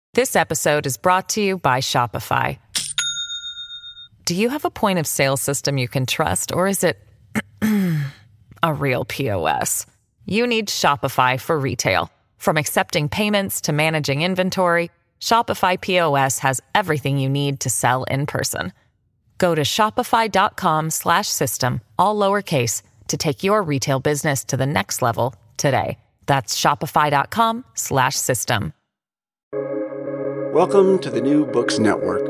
This episode is brought to you by Shopify. Do you have a point of sale system you can trust, or is it a real POS? You need Shopify for retail. From accepting payments to managing inventory, Shopify POS has everything you need to sell in person. Go to shopify.com/system, all lowercase, to take your retail business to the next level today. That's shopify.com/system. Welcome to the New Books Network.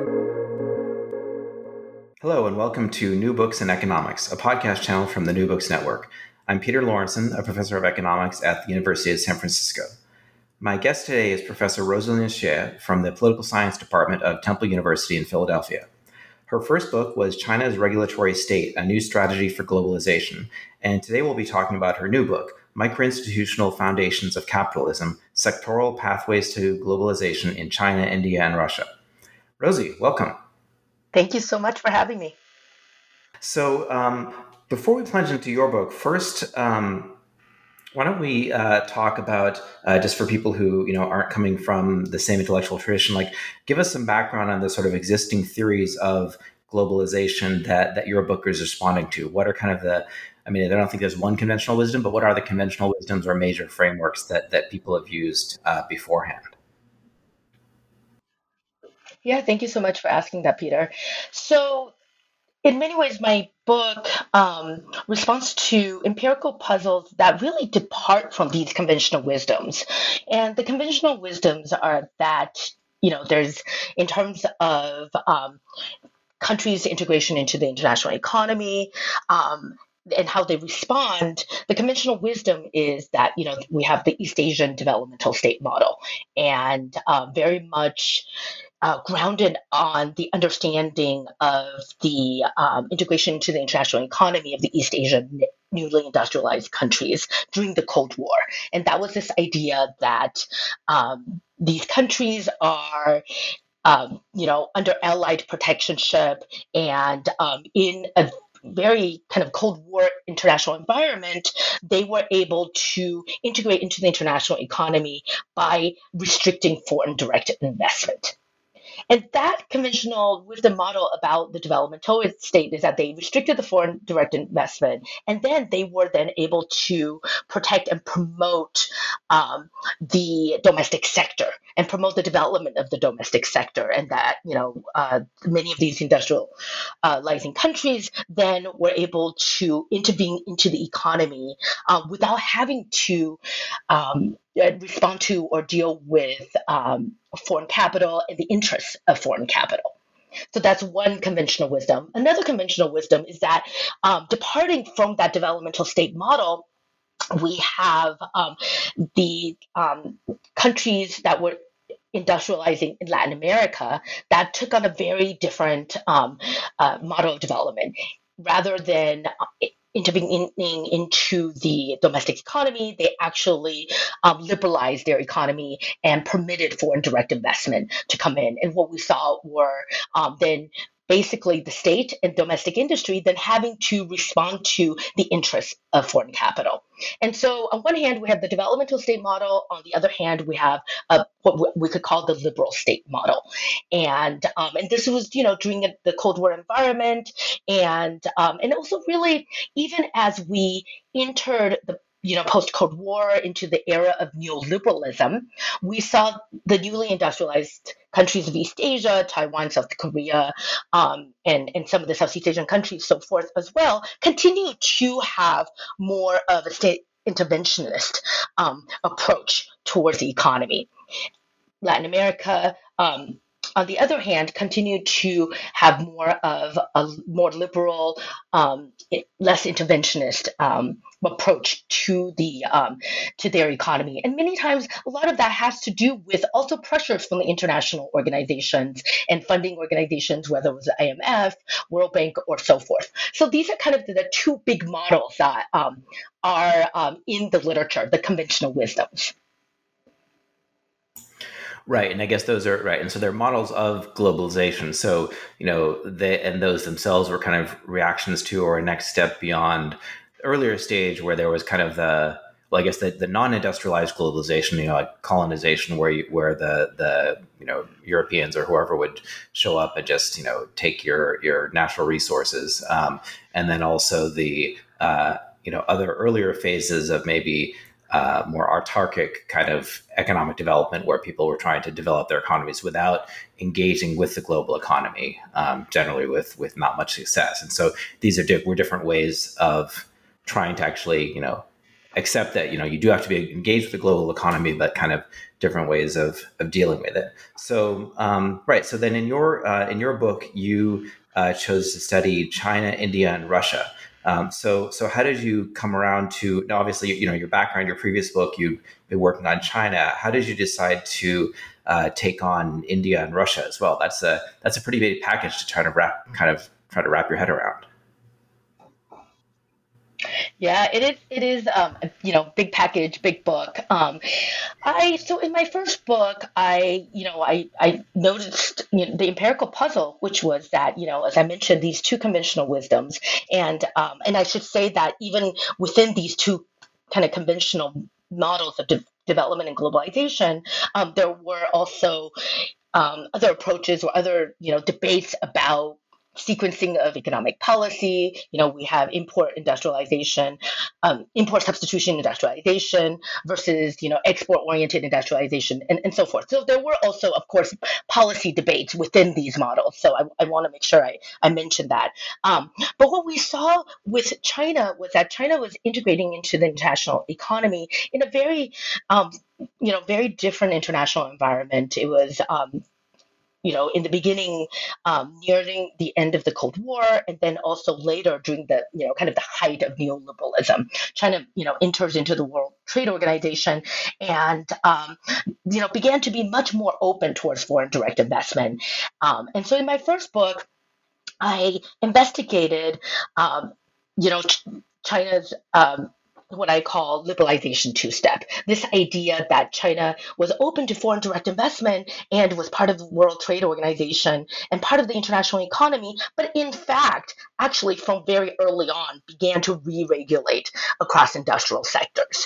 Hello, and welcome to New Books in Economics, a podcast channel from the New Books Network. I'm Peter Lawrenson, a professor of economics at the University of San Francisco. My guest today is Professor Rosaline Xie from the Political Science Department of Temple University in Philadelphia. Her first book was China's Regulatory State, A New Strategy for Globalization, and today we'll be talking about her new book, Microinstitutional Foundations of Capitalism, Sectoral Pathways to Globalization in China, India, and Russia. Rosie, welcome. Thank you so much for having me. So before we plunge into your book, first, why don't we talk about, just for people who aren't coming from the same intellectual tradition, like give us some background on the sort of existing theories of globalization that your book is responding to. What are kind of I don't think there's one conventional wisdom, but what are the conventional wisdoms or major frameworks that people have used beforehand? Yeah, thank you so much for asking that, Peter. So in many ways, my book responds to empirical puzzles that really depart from these conventional wisdoms. And the conventional wisdoms are that, there's, in terms of countries' integration into the international economy, and how they respond, the conventional wisdom is that, we have the East Asian developmental state model, and very much grounded on the understanding of the integration into the international economy of the East Asian newly industrialized countries during the Cold War. And that was this idea that these countries are under Allied protectionship and in a very kind of Cold War international environment, they were able to integrate into the international economy by restricting foreign direct investment. And that conventional wisdom model about the developmental state is that they restricted the foreign direct investment, and then they were then able to protect and promote the domestic sector and promote the development of the domestic sector. And that, many of these industrializing countries then were able to intervene into the economy without having to respond to or deal with foreign capital and the interests of foreign capital. So that's one conventional wisdom. Another conventional wisdom is that departing from that developmental state model, we have the countries that were industrializing in Latin America that took on a very different model of development. Rather than intervening into the domestic economy, they actually liberalized their economy and permitted foreign direct investment to come in. And what we saw were then basically the state and domestic industry then having to respond to the interests of foreign capital. And so on one hand, we have the developmental state model. On the other hand, we have what we could call the liberal state model. And this was, during the Cold War environment. And also really, even as we entered the post-Cold War into the era of neoliberalism, we saw the newly industrialized countries of East Asia, Taiwan, South Korea, and some of the Southeast Asian countries, so forth as well, continue to have more of a state interventionist approach towards the economy. Latin America, on the other hand, continue to have more of a more liberal, less interventionist approach to their economy. And many times, a lot of that has to do with also pressures from the international organizations and funding organizations, whether it was the IMF, World Bank, or so forth. So these are kind of the two big models that are in the literature, the conventional wisdoms. Right. And I guess those are right. And so they're models of globalization. So, those themselves were kind of reactions to or a next step beyond the earlier stage where there was kind of well, I guess the non-industrialized globalization, like colonization, where the Europeans or whoever would show up and just take your natural resources, and then also the other earlier phases of maybe more autarkic kind of economic development, where people were trying to develop their economies without engaging with the global economy, generally with not much success. And so these were different ways of trying to actually, accept that, you do have to be engaged with the global economy, but kind of different ways of dealing with it. So, right. So then in your book, you chose to study China, India, and Russia. So how did you come around to, now obviously, your background, your previous book, you've been working on China. How did you decide to take on India and Russia as well? That's a pretty big package to try to wrap your head around. Yeah, it is big package, big book. So in my first book, I noticed the empirical puzzle, which was that as I mentioned, these two conventional wisdoms, and I should say that even within these two kind of conventional models of development and globalization, there were also other approaches or other debates about sequencing of economic policy. We have import industrialization, import substitution industrialization versus, export oriented industrialization, and so forth. So there were also, of course, policy debates within these models. So I want to make sure I mention that. But what we saw with China was that China was integrating into the international economy in a very, very different international environment. It was, in the beginning, nearing the end of the Cold War, and then also later during the, kind of the height of neoliberalism, China, enters into the World Trade Organization and, began to be much more open towards foreign direct investment. And so in my first book, I investigated, China's what I call liberalization two-step. This idea that China was open to foreign direct investment and was part of the World Trade Organization and part of the international economy, but in fact, actually from very early on, began to re-regulate across industrial sectors.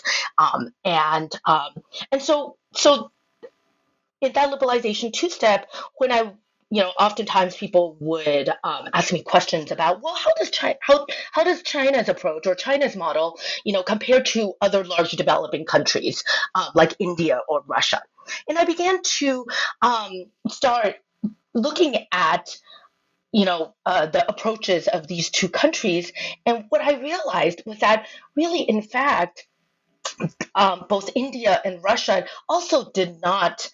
And so in that liberalization two-step, when I oftentimes people would ask me questions about, well, how does China's approach or China's model, compare to other large developing countries like India or Russia? And I began to start looking at the approaches of these two countries, and what I realized was that really, in fact, both India and Russia also did not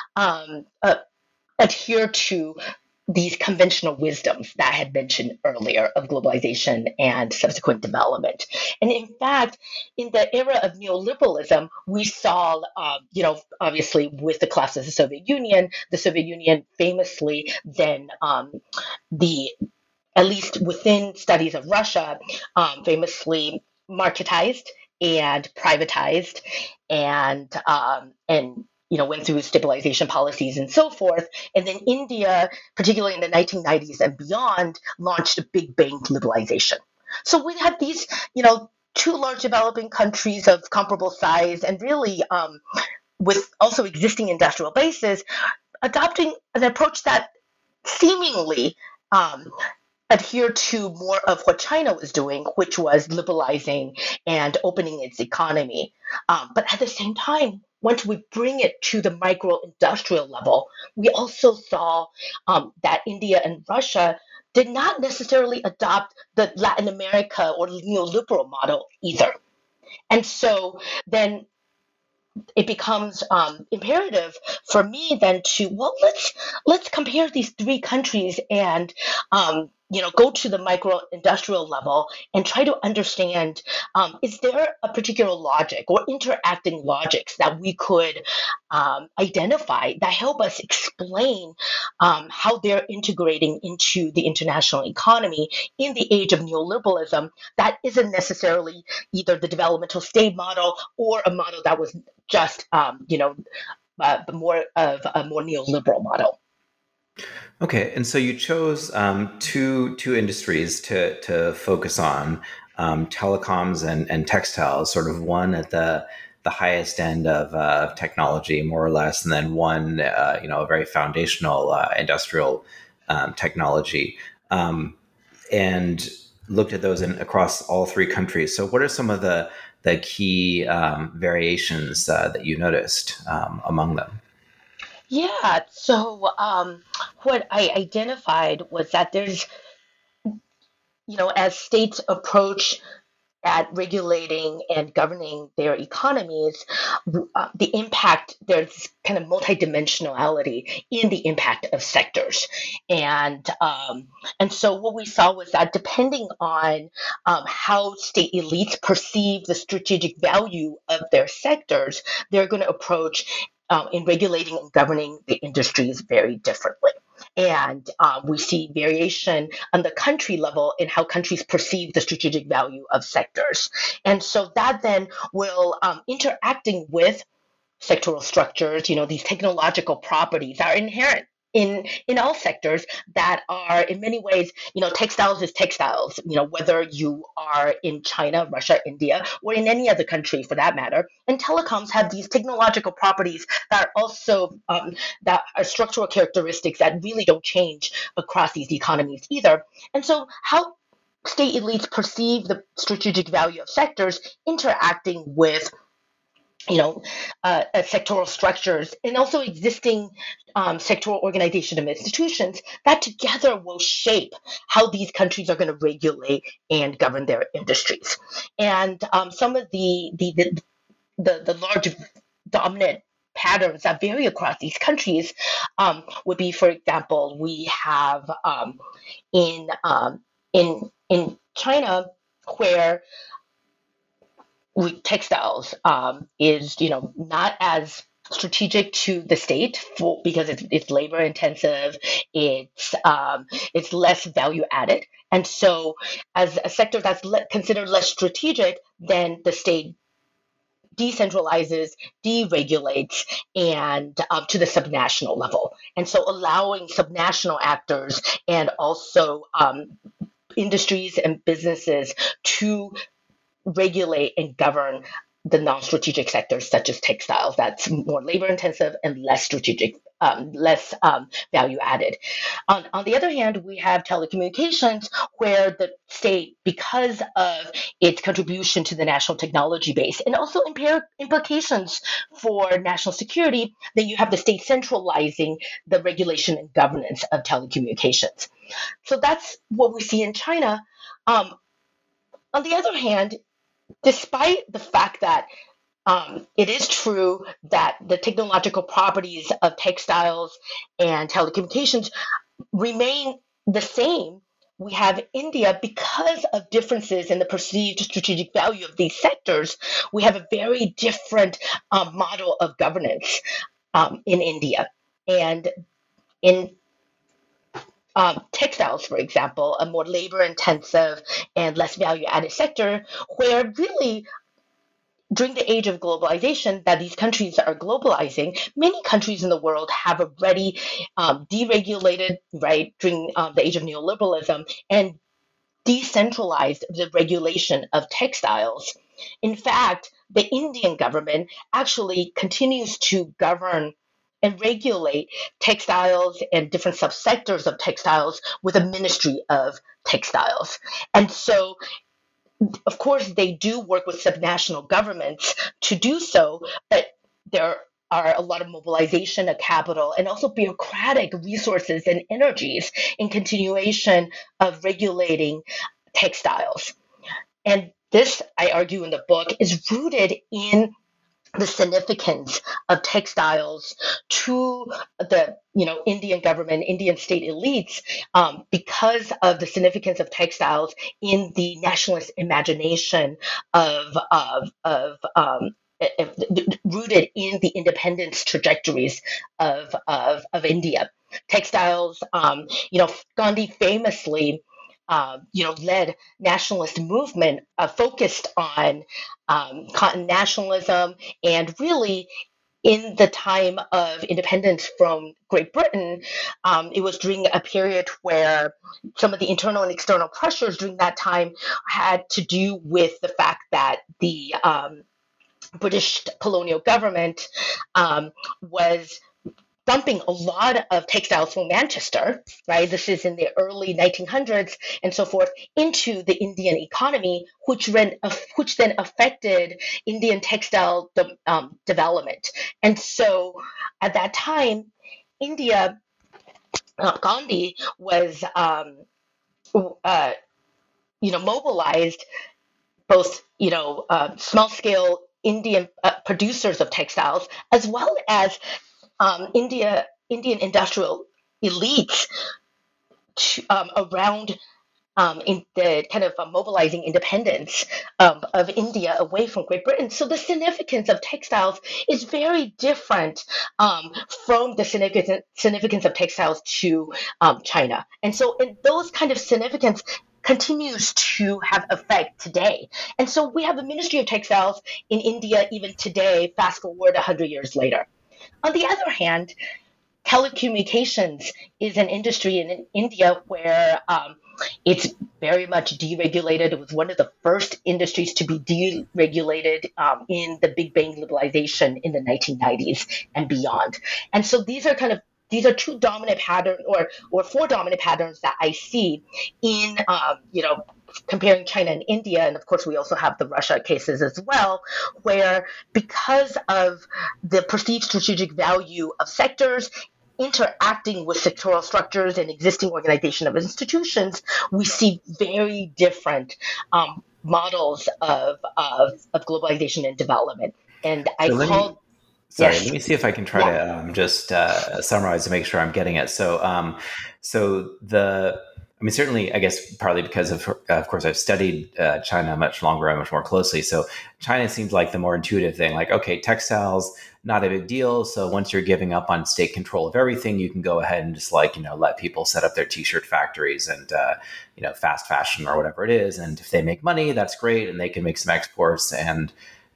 adhere to these conventional wisdoms that I had mentioned earlier of globalization and subsequent development. And in fact, in the era of neoliberalism, we saw, obviously with the collapse of the Soviet Union famously then at least within studies of Russia, famously marketized and privatized and went through stabilization policies and so forth. And then India, particularly in the 1990s and beyond, launched a big bang liberalization. So we had these, two large developing countries of comparable size and really with also existing industrial bases, adopting an approach that seemingly adhere to more of what China was doing, which was liberalizing and opening its economy. But at the same time, once we bring it to the micro-industrial level, we also saw that India and Russia did not necessarily adopt the Latin America or neoliberal model either. And so then it becomes imperative for me then to, well, let's compare these three countries and go to the micro industrial level and try to understand, is there a particular logic or interacting logics that we could identify that help us explain how they're integrating into the international economy in the age of neoliberalism that isn't necessarily either the developmental state model or a model that was just more of a more neoliberal model. Okay, and so you chose two industries to focus on. telecoms and textiles, sort of one at the highest end of technology, more or less, and then one, a very foundational industrial technology, and looked at those across all three countries. So, what are some of the key variations that you noticed among them? Yeah. So what I identified was that there's, as states approach at regulating and governing their economies, the impact, there's kind of multidimensionality in the impact of sectors. And so what we saw was that depending on how state elites perceive the strategic value of their sectors, they're going to approach in regulating and governing the industries very differently. And we see variation on the country level in how countries perceive the strategic value of sectors. And so that then will interacting with sectoral structures, these technological properties are inherent in all sectors that are in many ways, textiles is textiles, whether you are in China, Russia, India, or in any other country for that matter. And telecoms have these technological properties that are also that are structural characteristics that really don't change across these economies either. And so how state elites perceive the strategic value of sectors interacting with sectoral structures and also existing sectoral organization of institutions that together will shape how these countries are going to regulate and govern their industries. And some of the large dominant patterns that vary across these countries would be, for example, we have in in China where textiles is not as strategic to the state because it's labor intensive, it's less value added, and so as a sector that's considered less strategic, then the state decentralizes, deregulates, and to the subnational level, and so allowing subnational actors and also industries and businesses to regulate and govern the non-strategic sectors such as textiles that's more labor intensive and less strategic, less value added. On the other hand, we have telecommunications where the state, because of its contribution to the national technology base and also implications for national security, then you have the state centralizing the regulation and governance of telecommunications. So that's what we see in China. On the other hand, despite the fact that it is true that the technological properties of textiles and telecommunications remain the same, we have India, because of differences in the perceived strategic value of these sectors, we have a very different model of governance in India. And in textiles, for example, a more labor intensive and less value added sector, where really during the age of globalization that these countries are globalizing, many countries in the world have already deregulated, right, during the age of neoliberalism and decentralized the regulation of textiles. In fact, the Indian government actually continues to govern and regulate textiles and different subsectors of textiles with a ministry of textiles. And so of course, they do work with subnational governments to do so, but there are a lot of mobilization of capital and also bureaucratic resources and energies in continuation of regulating textiles. And this, I argue in the book, is rooted in the significance of textiles to the Indian government, Indian state elites, because of the significance of textiles in the nationalist imagination rooted in the independence trajectories of India. Textiles, Gandhi famously led nationalist movement focused on cotton nationalism and really in the time of independence from Great Britain, it was during a period where some of the internal and external pressures during that time had to do with the fact that the British colonial government was dumping a lot of textiles from Manchester, right? This is in the early 1900s and so forth, into the Indian economy, which then affected Indian textile development. And so at that time, India, Gandhi was, uh, mobilized both, small scale Indian producers of textiles, as well as Indian industrial elites around in the kind of mobilizing independence of India away from Great Britain. So the significance of textiles is very different from the significance of textiles to China. And so those kind of significance continues to have effect today. And so we have a Ministry of Textiles in India even today, fast forward 100 years later. On the other hand, telecommunications is an industry in India where it's very much deregulated. It was one of the first industries to be deregulated in the Big Bang liberalization in the 1990s and beyond. And so these are two dominant patterns or four dominant patterns that I see in comparing China and India, and of course we also have the Russia cases as well, where because of the perceived strategic value of sectors interacting with sectoral structures and existing organization of institutions, we see very different models of globalization and development. And Sorry, yes, let me see if I can try to just summarize to make sure I'm getting it. Certainly, I guess partly because of course, I've studied China much longer and much more closely. So China seems like the more intuitive thing. Like, okay, textiles, not a big deal. So once you're giving up on state control of everything, you can go ahead and just let people set up their t-shirt factories and fast fashion or whatever it is. And if they make money, that's great, and they can make some exports and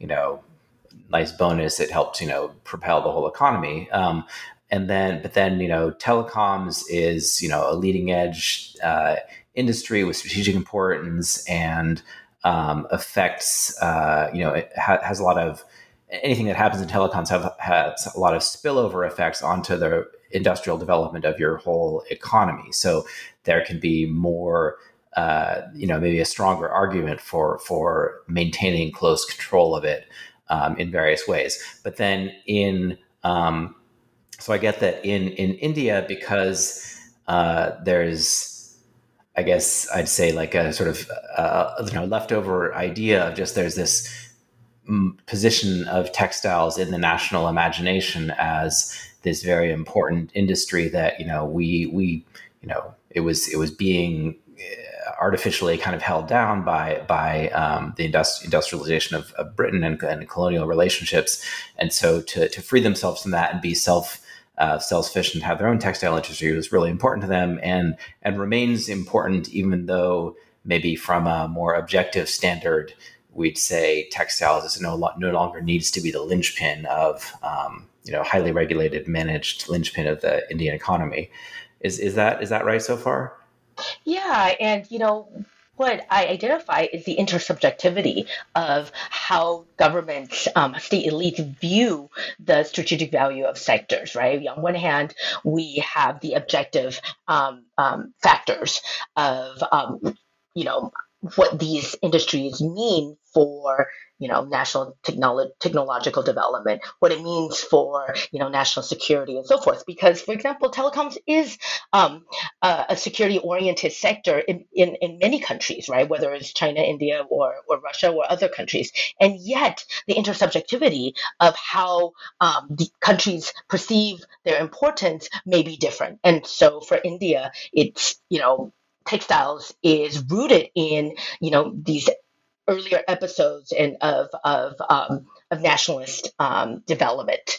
nice bonus. It helps propel the whole economy. But then, telecoms is, a leading edge industry with strategic importance and affects, it has a lot of, anything that happens in telecoms has a lot of spillover effects onto the industrial development of your whole economy. So there can be more, maybe a stronger argument for maintaining close control of it in various ways. But then so I get that in India, because there's, I guess I'd say, like a sort of leftover idea of just there's this position of textiles in the national imagination as this very important industry that we it was being artificially kind of held down by the industrialization of Britain and colonial relationships, and so to free themselves from that and be self-sufficient, have their own textile industry was really important to them, and remains important, even though maybe from a more objective standard, we'd say textiles no longer needs to be the linchpin of highly regulated, managed linchpin of the Indian economy. Is that right so far? Yeah, and what I identify is the intersubjectivity of how governments, state elites view the strategic value of sectors, right? On one hand, we have the objective factors of, what these industries mean for national technological development, what it means for national security and so forth. Because, for example, telecoms is a security-oriented sector in many countries, right? Whether it's China, India, or Russia, or other countries, and yet the intersubjectivity of how the countries perceive their importance may be different. And so, for India, it's textiles is rooted in these earlier episodes and of nationalist development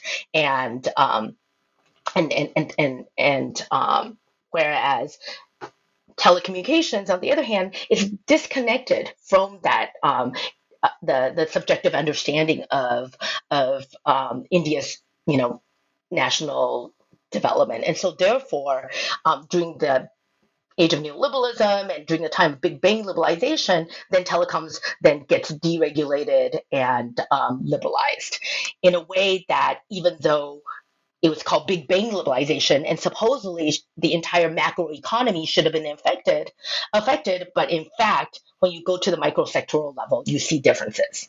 and whereas telecommunications, on the other hand, is disconnected from that the subjective understanding of India's national development. And so therefore, during the age of neoliberalism and during the time of Big Bang liberalization, then telecoms then gets deregulated and liberalized in a way that, even though it was called Big Bang liberalization, and supposedly the entire macro economy should have been affected, but in fact, when you go to the microsectoral level, you see differences.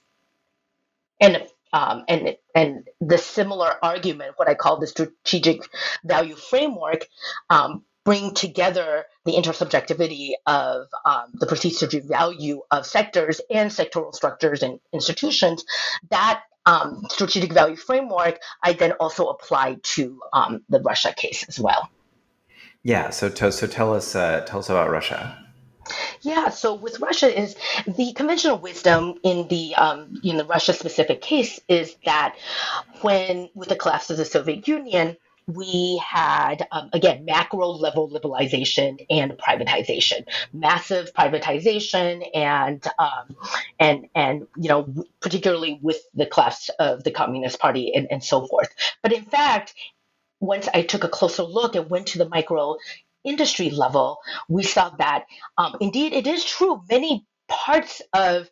And the similar argument, what I call the strategic value framework, bring together the intersubjectivity of the perceived strategic value of sectors and sectoral structures and institutions. That strategic value framework I then also applied to the Russia case as well. Yeah. So tell us about Russia. Yeah, so with Russia is the conventional wisdom in the Russia specific case is that when with the collapse of the Soviet Union, we had again macro level liberalization and privatization, massive privatization, and particularly with the collapse of the Communist Party and so forth. But in fact, once I took a closer look and went to the micro industry level, we saw that indeed it is true. Many parts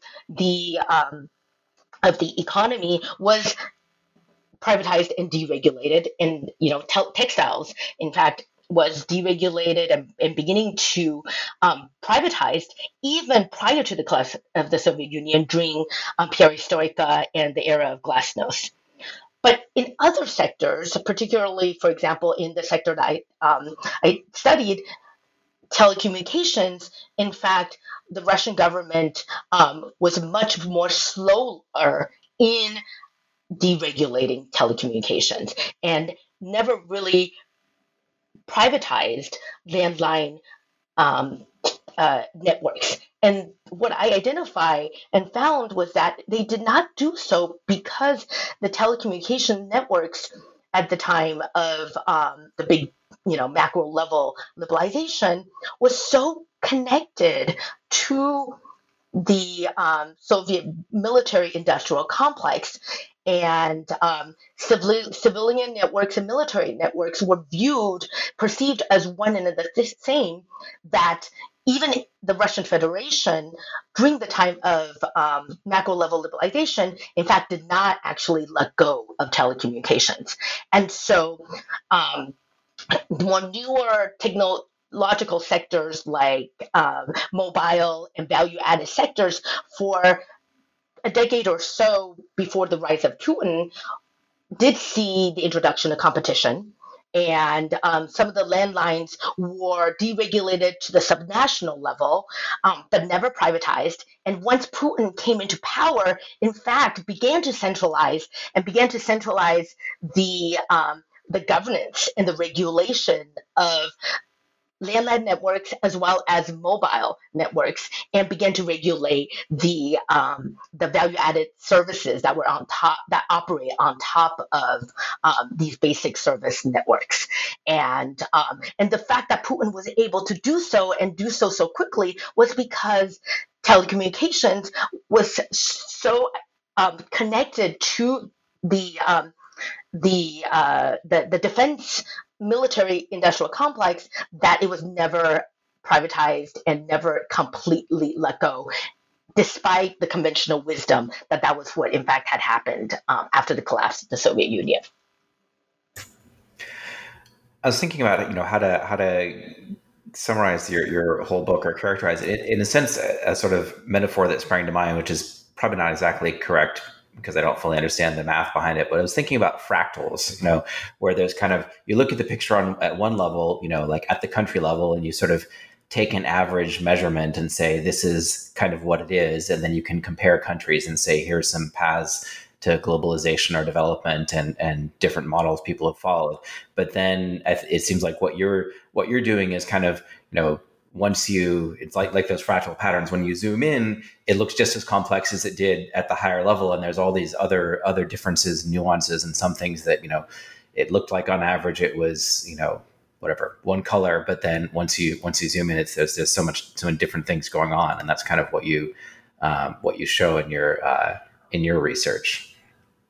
of the economy was privatized and deregulated, and textiles, in fact, was deregulated and beginning to privatized even prior to the collapse of the Soviet Union during perestroika and the era of glasnost. But in other sectors, particularly, for example, in the sector that I studied, telecommunications, in fact, the Russian government was much more slower in deregulating telecommunications and never really privatized landline networks. And what I identified and found was that they did not do so because the telecommunication networks at the time of the big, macro level liberalization was so connected to the Soviet military industrial complex. And civilian networks and military networks were perceived as one and the same, that even the Russian Federation, during the time of macro level liberalization, in fact, did not actually let go of telecommunications. And so more newer technological sectors like mobile and value-added sectors for a decade or so before the rise of Putin did see the introduction of competition. And some of the landlines were deregulated to the subnational level, but never privatized. And once Putin came into power, in fact, began to centralize the governance and the regulation of landline networks as well as mobile networks, and began to regulate the value-added services that were on top, that operate on top of these basic service networks. And the fact that Putin was able to do so and do so quickly was because telecommunications was so connected to the defense military industrial complex that it was never privatized and never completely let go, despite the conventional wisdom that was what in fact had happened after the collapse of the Soviet Union. I was thinking about how to summarize your whole book or characterize it. In a sense, a sort of metaphor that sprang to mind, which is probably not exactly correct because I don't fully understand the math behind it, but I was thinking about fractals, where there's kind of, you look at the picture at one level, like at the country level, and you sort of take an average measurement and say, this is kind of what it is. And then you can compare countries and say, here's some paths to globalization or development and different models people have followed. But then it seems like what you're doing is kind of, it's like those fractal patterns. When you zoom in, it looks just as complex as it did at the higher level. And there's all these other differences, nuances, and some things that, it looked like on average it was, whatever, one color. But then once you zoom in, there's so many different things going on. And that's kind of what you show in your research.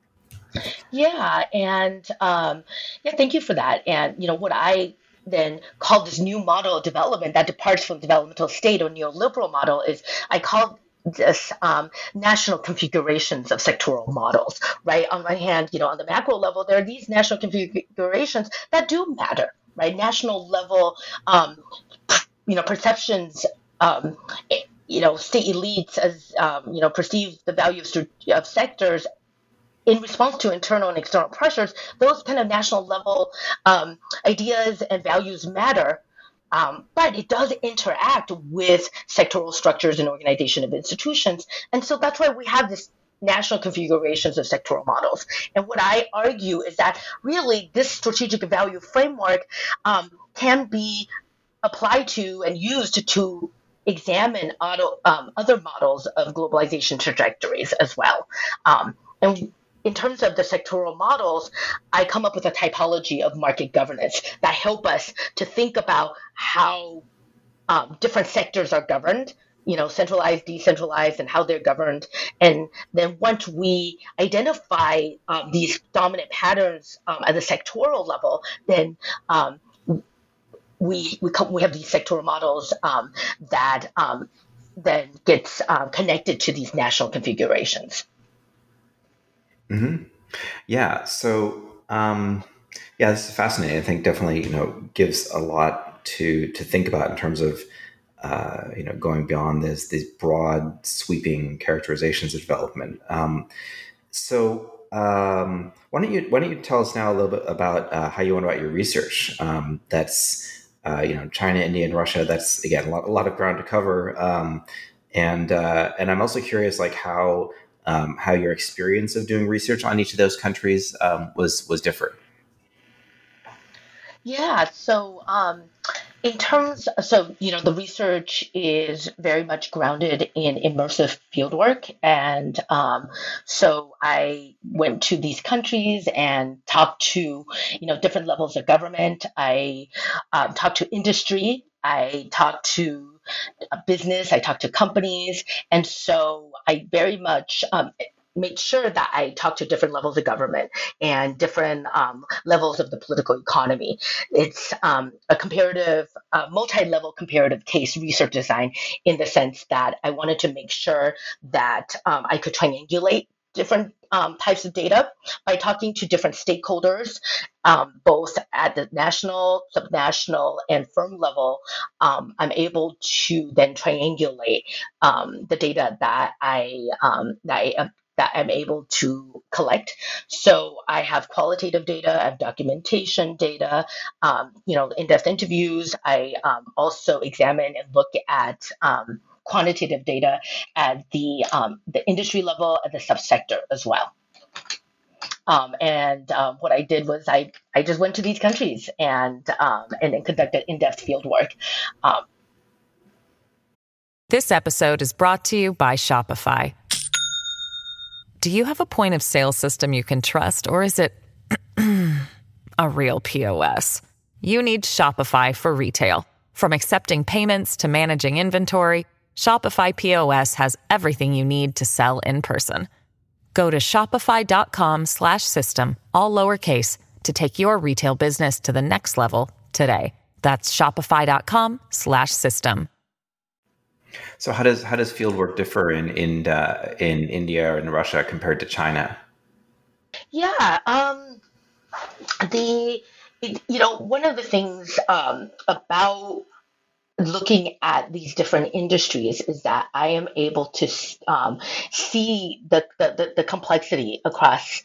Yeah, and yeah, thank you for that. And what I then call this new model of development that departs from developmental state or neoliberal model is I call this national configurations of sectoral models, right? On one hand, on the macro level, there are these national configurations that do matter, right? National level, perceptions. Um, State elites as perceive the value of sectors in response to internal and external pressures, those kind of national level ideas and values matter. But it does interact with sectoral structures and organization of institutions. And so that's why we have this national configurations of sectoral models. And what I argue is that really this strategic value framework can be applied to and used to examine other models of globalization trajectories as well. And in terms of the sectoral models, I come up with a typology of market governance that help us to think about how different sectors are governed, centralized, decentralized, and how they're governed. And then once we identify these dominant patterns at the sectoral level, then we have these sectoral models that then gets connected to these national configurations. Mm-hmm. Yeah. So, yeah, this is fascinating. I think definitely, gives a lot to think about in terms of, going beyond these broad, sweeping characterizations of development. Why don't you tell us now a little bit about how you went about your research? That's China, India, and Russia. That's again a lot of ground to cover. And I'm also curious, like how your experience of doing research on each of those countries was different. Yeah, so in terms, so the research is very much grounded in immersive fieldwork, and so I went to these countries and talked to different levels of government. I talked to industry. I talked to business. I talked to companies, and so I very much made sure that I talked to different levels of government and different levels of the political economy. It's a comparative, multi-level comparative case research design in the sense that I wanted to make sure that I could triangulate different types of data by talking to different stakeholders, both at the national, subnational, and firm level. I'm able to then triangulate the data that I'm able to collect. So I have qualitative data, I have documentation data, in-depth interviews. I also examine and look at quantitative data at the industry level, at the subsector as well. And what I did was I just went to these countries and then conducted in-depth field work. This episode is brought to you by Shopify. Do you have a point of sale system you can trust, or is it a real POS? You need Shopify for retail. From accepting payments to managing inventory, Shopify POS has everything you need to sell in person. Go to shopify.com/system, all lowercase, to take your retail business to the next level today. That's shopify.com/system. So how does fieldwork differ in India and Russia compared to China? Yeah, one of the things about looking at these different industries is that I am able to see the complexity across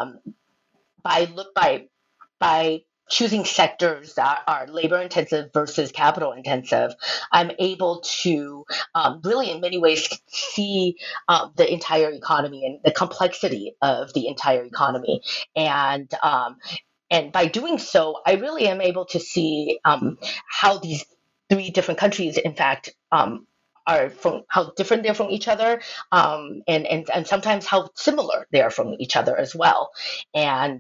by choosing sectors that are labor intensive versus capital intensive. I'm able to really, in many ways, see the entire economy and the complexity of the entire economy, and by doing so, I really am able to see how these three different countries, in fact, are from how different they're from each other, and sometimes how similar they are from each other as well. And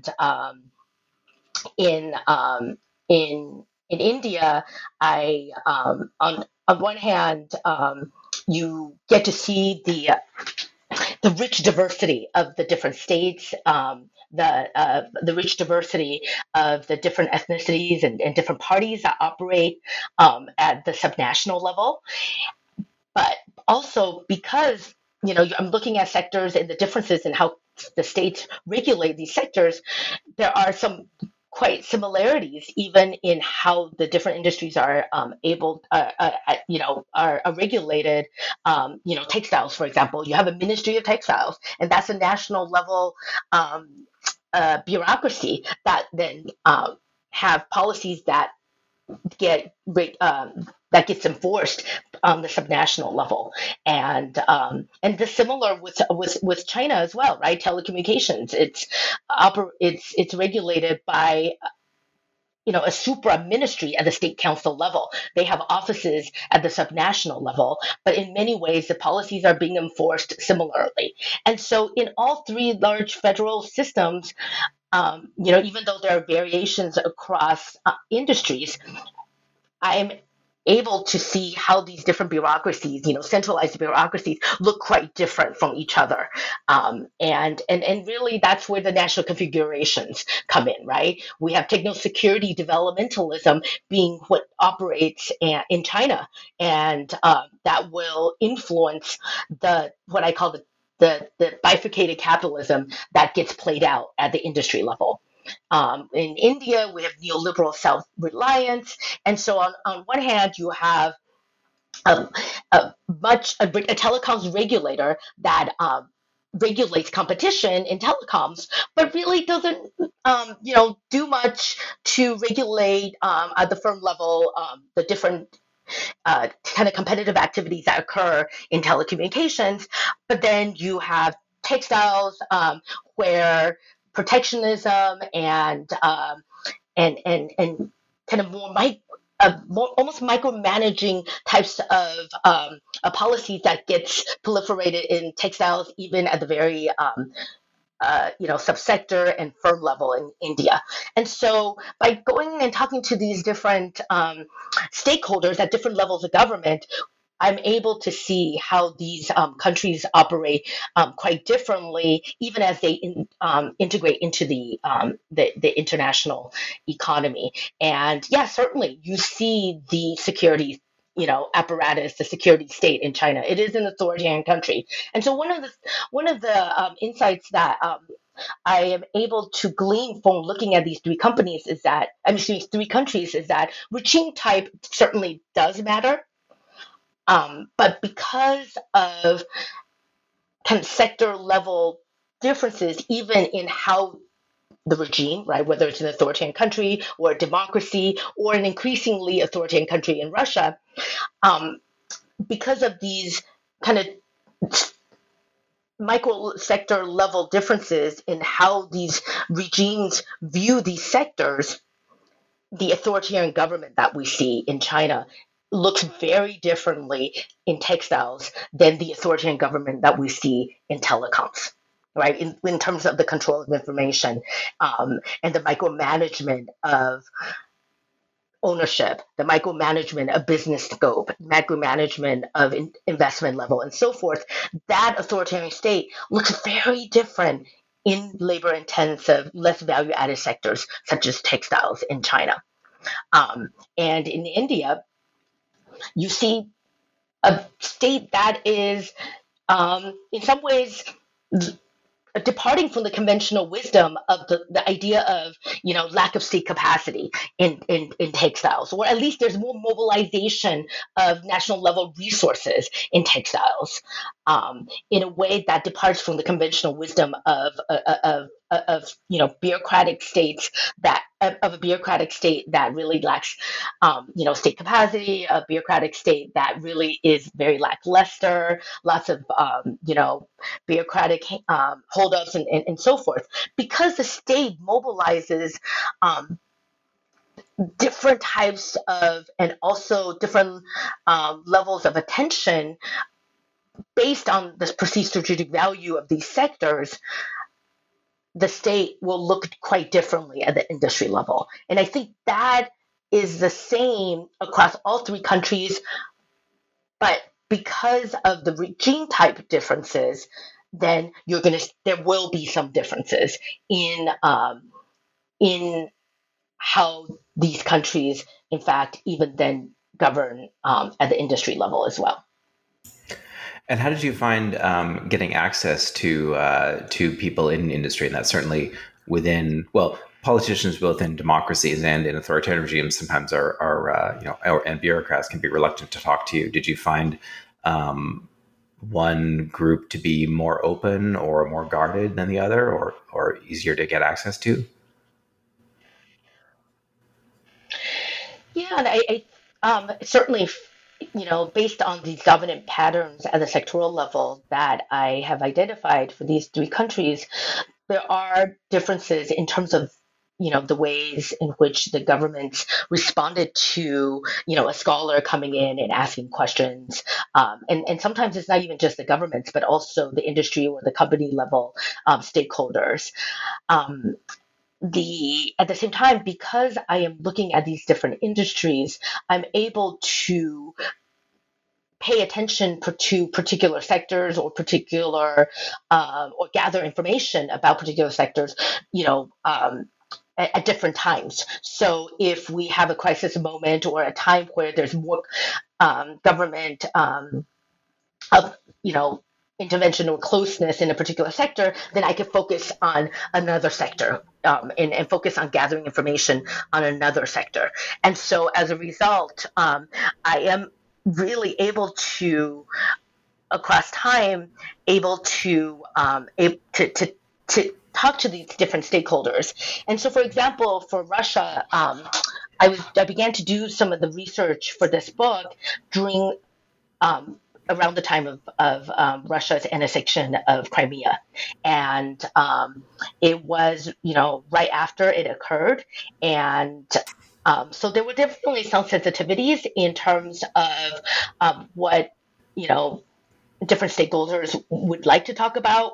in in India, I on one hand, you get to see the rich diversity of the different states, the rich diversity of the different ethnicities and different parties that operate at the subnational level, but also because I'm looking at sectors and the differences in how the states regulate these sectors. There are some quite similarities even in how the different industries are are regulated. Textiles, for example, you have a Ministry of Textiles, and that's a national level bureaucracy that then have policies get that gets enforced on the subnational level, and the similar with China as well, right? Telecommunications, it's regulated by a supra ministry at the state council level. They have offices at the subnational level, but in many ways the policies are being enforced similarly. And so in all three large federal systems, even though there are variations across industries, I'm able to see how these different bureaucracies, centralized bureaucracies, look quite different from each other. And really, that's where the national configurations come in, right? We have techno-security developmentalism being what operates in China, and that will influence what I call the bifurcated capitalism that gets played out at the industry level. In India, we have neoliberal self-reliance. And so on one hand, you have um, a telecoms regulator that regulates competition in telecoms, but really doesn't, do much to regulate at the firm level the different kind of competitive activities that occur in telecommunications. But then you have textiles, where protectionism and kind of more almost micromanaging types of policies that gets proliferated in textiles, even at the very subsector and firm level in India. And so by going and talking to these different stakeholders at different levels of government, I'm able to see how these countries operate quite differently, even as they integrate into the international economy. And yeah, certainly you see the security, apparatus, the security state in China. It is an authoritarian country, and so one of the insights that I am able to glean from looking at these three countries is that regime type certainly does matter, but because of kind of sector level differences, even in how the regime, right, whether it's an authoritarian country or a democracy or an increasingly authoritarian country in Russia, um, because of these kind of micro sector level differences in how these regimes view these sectors, the authoritarian government that we see in China looks very differently in textiles than the authoritarian government that we see in telecoms, right? In terms of the control of information, and the micromanagement of ownership, the micromanagement of business scope, micromanagement of investment level, and so forth. That authoritarian state looks very different in labor intensive, less value added sectors such as textiles in China. And in India, you see a state that is, in some ways, departing from the conventional wisdom of the idea of lack of state capacity in textiles, or at least there's more mobilization of national level resources in textiles, in a way that departs from the conventional wisdom of bureaucratic states that of a bureaucratic state that really lacks state capacity, a bureaucratic state that really is very lackluster, lots of bureaucratic holdups and so forth, because the state mobilizes different types of and also different levels of attention based on the perceived strategic value of these sectors. The state will look quite differently at the industry level. And I think that is the same across all three countries, but because of the regime type differences, then there will be some differences in how these countries, in fact, even then govern at the industry level as well. And how did you find getting access to people in industry? And that's certainly within, well, politicians both in democracies and in authoritarian regimes sometimes and bureaucrats can be reluctant to talk to you. Did you find one group to be more open or more guarded than the other, or easier to get access to? Yeah, and certainly, based on the dominant patterns at the sectoral level that I have identified for these three countries, there are differences in terms of the ways in which the governments responded to a scholar coming in and asking questions, and sometimes it's not even just the governments but also the industry or the company level stakeholders. At the same time, because I am looking at these different industries, I'm able to pay attention to particular sectors or or gather information about particular sectors, at different times. So if we have a crisis moment or a time where there's more government of intervention or closeness in a particular sector, then I can focus on another sector, and focus on gathering information on another sector. And so as a result, I am really able to, across time, able to talk to these different stakeholders. And so, for example, for Russia, I began to do some of the research for this book during around the time of Russia's annexation of Crimea, and it was right after it occurred, and so there were definitely some sensitivities in terms of what different stakeholders would like to talk about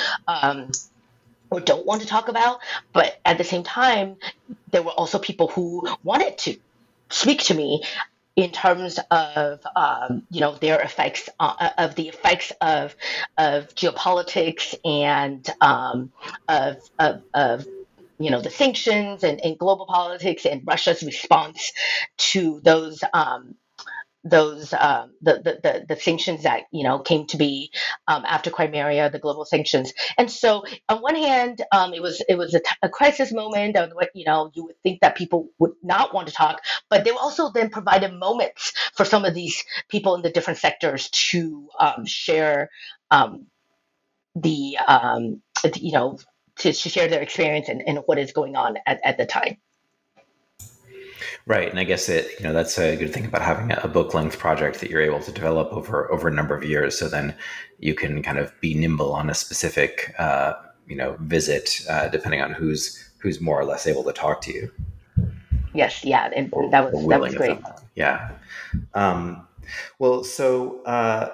or don't want to talk about. But at the same time, there were also people who wanted to speak to me in terms of their effects of the effects of geopolitics and of the sanctions and global politics and Russia's response to the sanctions that came to be after Crimea, the global sanctions. And so, on one hand, it was a crisis moment of what you would think that people would not want to talk, but they also then provided moments for some of these people in the different sectors to share the to share their experience and what is going on at the time. Right, and I guess that's a good thing about having a book length project that you're able to develop over a number of years. So then you can kind of be nimble on a specific visit, depending on who's more or less able to talk to you. Yes, yeah, and that was great. Yeah. Well, so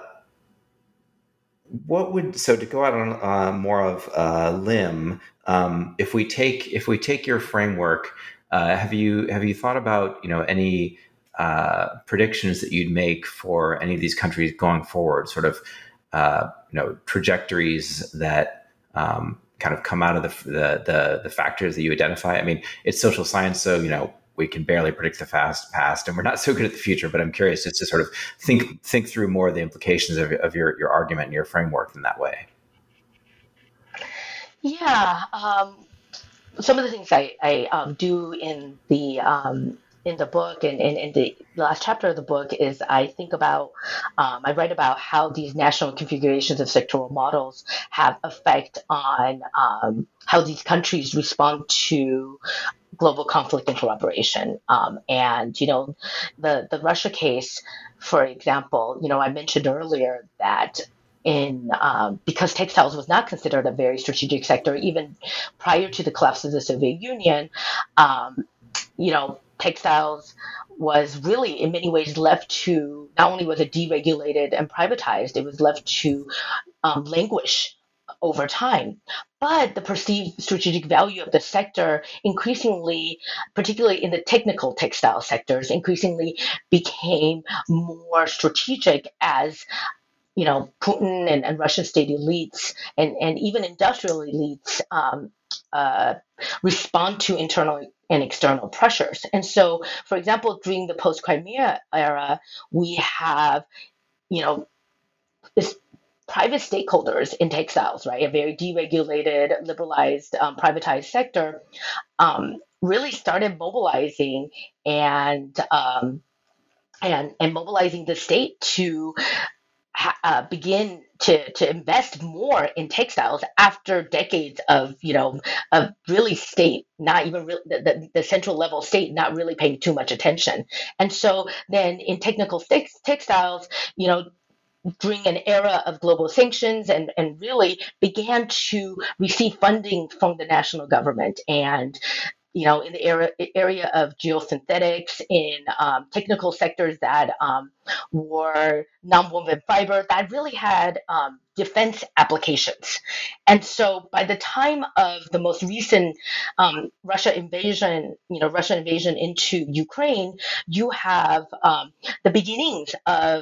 to go out on more of a limb, if we take your framework. Have you thought about any predictions that you'd make for any of these countries going forward? Sort of trajectories that kind of come out of the factors that you identify. I mean, it's social science, so we can barely predict the past, and we're not so good at the future. But I'm curious just to sort of think through more of the implications of your argument and your framework in that way. Yeah. Some of the things I do in the book and in the last chapter of the book is I write about how these national configurations of sectoral models have effect on how these countries respond to global conflict and cooperation. And the Russia case, for example, I mentioned earlier that because textiles was not considered a very strategic sector even prior to the collapse of the Soviet Union, textiles was really in many ways left to, not only was it deregulated and privatized, it was left to languish over time. But the perceived strategic value of the sector increasingly, particularly in the technical textile sectors, increasingly became more strategic as Putin and Russian state elites and even industrial elites uh, respond to internal and external pressures. And so, for example, during the post-Crimea era, we have, you know, this private stakeholders in textiles, right? A very deregulated, liberalized, privatized sector really started mobilizing and mobilizing the state to begin to invest more in textiles after decades of really state not even really, the central level state not really paying too much attention. And so then in technical textiles, during an era of global sanctions and really began to receive funding from the national government and in the area of geosynthetics, in technical sectors that were nonwoven fiber, that really had defense applications. And so by the time of the most recent Russian invasion into Ukraine, you have the beginnings of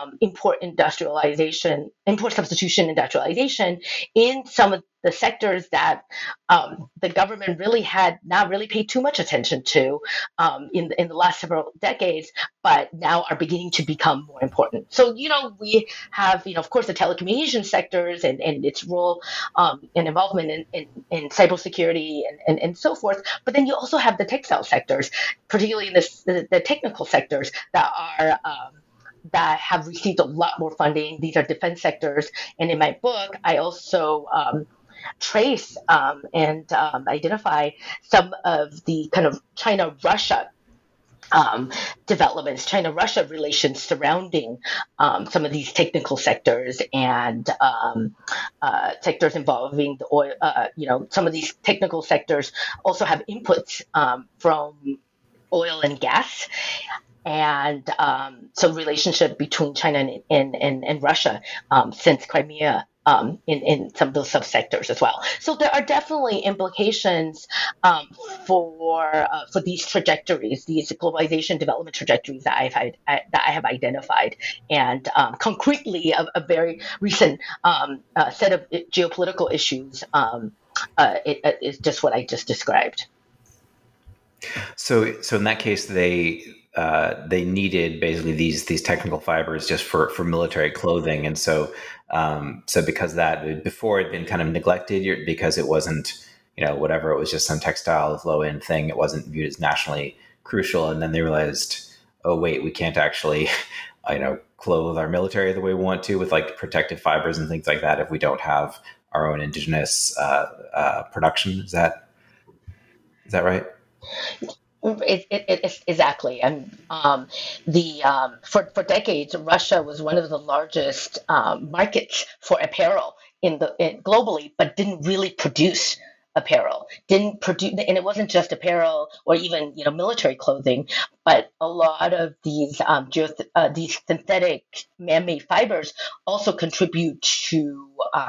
import substitution industrialization in some of the sectors that the government really had not really paid too much attention to in the last several decades, but now are beginning to become more important. So, we have, of course, the telecommunication sectors and its role and involvement in cybersecurity and so forth. But then you also have the textile sectors, particularly in the technical sectors that have received a lot more funding. These are defense sectors. And in my book, I also trace and identify some of the kind of China-Russia developments, China-Russia relations surrounding some of these technical sectors and sectors involving the oil. Some of these technical sectors also have inputs from oil and gas. And so relationship between China and Russia since Crimea in some of those subsectors as well. So there are definitely implications for these trajectories, these globalization development trajectories that I have identified, and concretely a very recent set of geopolitical issues is just what I just described. So in that case, they needed basically these technical fibers just for military clothing, and so because that before it had been kind of neglected because it wasn't whatever, it was just some textile low end thing. It wasn't viewed as nationally crucial, and then they realized, oh wait, we can't actually clothe our military the way we want to with like protective fibers and things like that if we don't have our own indigenous production. Is that right? It's exactly, and for decades, Russia was one of the largest markets for apparel globally, but didn't really produce apparel. Didn't produce, and it wasn't just apparel or even military clothing, but a lot of these these synthetic man-made fibers also contribute to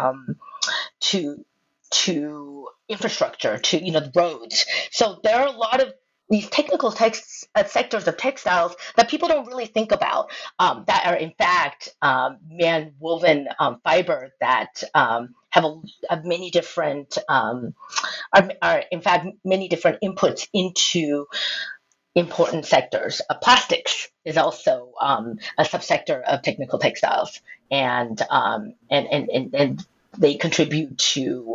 infrastructure, to the roads. So there are a lot of these technical sectors of textiles that people don't really think about, that are in fact man-woven fiber that have many different are in fact many different inputs into important sectors. Plastics is also a subsector of technical textiles, and they contribute to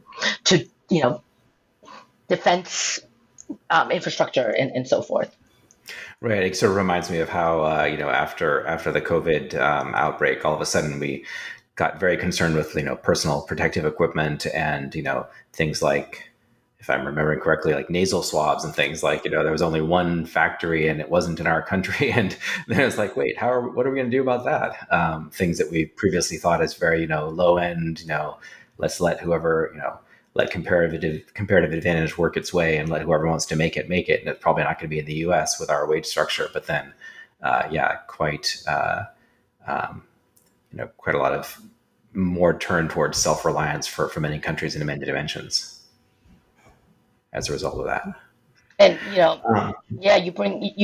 defense infrastructure and so forth. Right. It sort of reminds me of how after the COVID outbreak, all of a sudden we got very concerned with personal protective equipment and things like, if I'm remembering correctly, like nasal swabs and things like there was only one factory and it wasn't in our country, and then it was like, wait, what are we going to do about that? Things that we previously thought as very low end. Let's let whoever let comparative advantage work its way and let whoever wants to make it. And it's probably not going to be in the U.S. with our wage structure. But then, quite a lot of more turn towards self-reliance for many countries in many dimensions as a result of that. And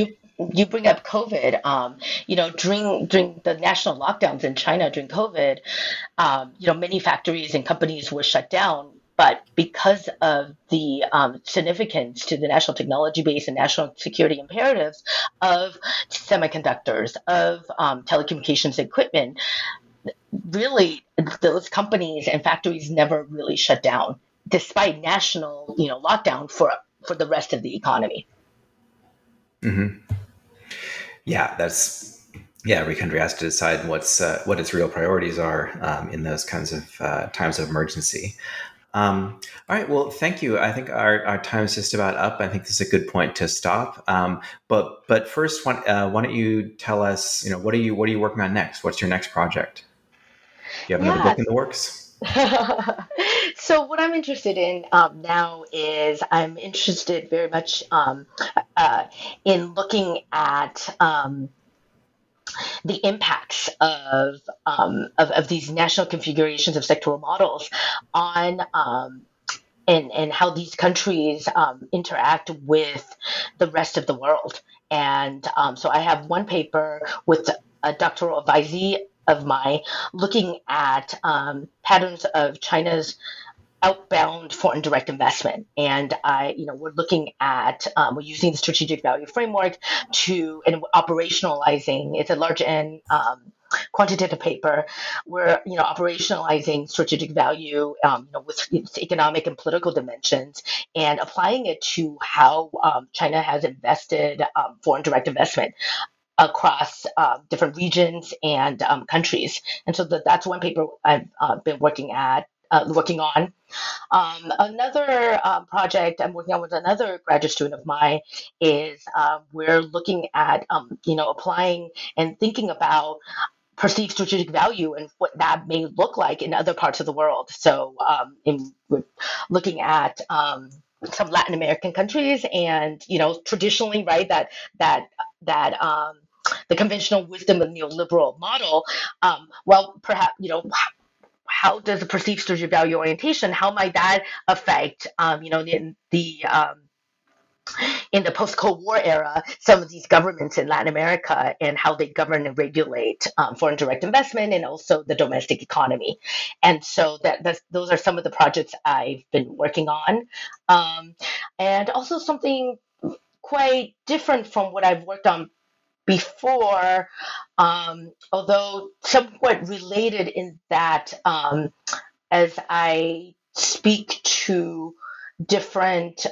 you bring up COVID. During the national lockdowns in China during COVID, many factories and companies were shut down. But because of the significance to the national technology base and national security imperatives of semiconductors, of telecommunications equipment, really those companies and factories never really shut down, despite national lockdown for the rest of the economy. Mm-hmm. Yeah, every country has to decide what its real priorities are in those kinds of times of emergency. All right. Well, thank you. I think our time is just about up. I think this is a good point to stop. But first, why don't you tell us, what are you working on next? What's your next project? Do you have another book in the works? So what I'm interested in now is I'm interested very much in looking at the impacts of these national configurations of sectoral models on and how these countries interact with the rest of the world. And so I have one paper with a doctoral advisee of mine looking at patterns of China's outbound foreign direct investment. And we're looking at, we're using the strategic value framework and operationalizing, it's a large N quantitative paper. We're, operationalizing strategic value, with its economic and political dimensions and applying it to how China has invested foreign direct investment across different regions and countries. And so that's one paper I've been working on. Another project I'm working on with another graduate student of mine is we're looking at, applying and thinking about perceived strategic value and what that may look like in other parts of the world. So we're looking at some Latin American countries and, traditionally, right, that the conventional wisdom of neoliberal model, perhaps, how does the perceived strategic value orientation, how might that affect, in the post-Cold War era, some of these governments in Latin America and how they govern and regulate foreign direct investment and also the domestic economy. And so those are some of the projects I've been working on. And also something quite different from what I've worked on before, although somewhat related in that as I speak to different,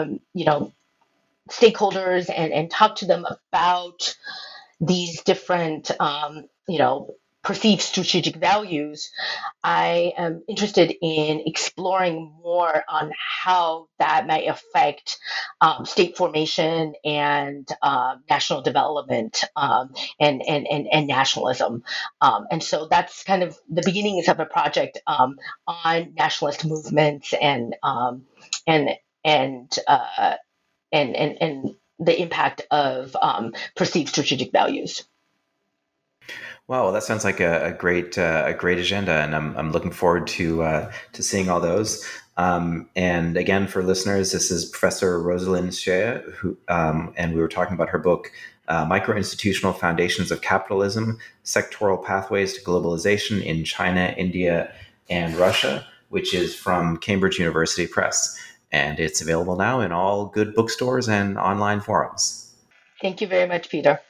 stakeholders and talk to them about these different, perceived strategic values, I am interested in exploring more on how that might affect state formation and national development and nationalism. And so that's kind of the beginnings of a project on nationalist movements and the impact of perceived strategic values. Wow, well, that sounds like a great agenda, and I'm looking forward to seeing all those. And again, for listeners, this is Professor Rosalind Xie, and we were talking about her book, Micro-Institutional Foundations of Capitalism: Sectoral Pathways to Globalization in China, India, and Russia, which is from Cambridge University Press. And it's available now in all good bookstores and online forums. Thank you very much, Peter.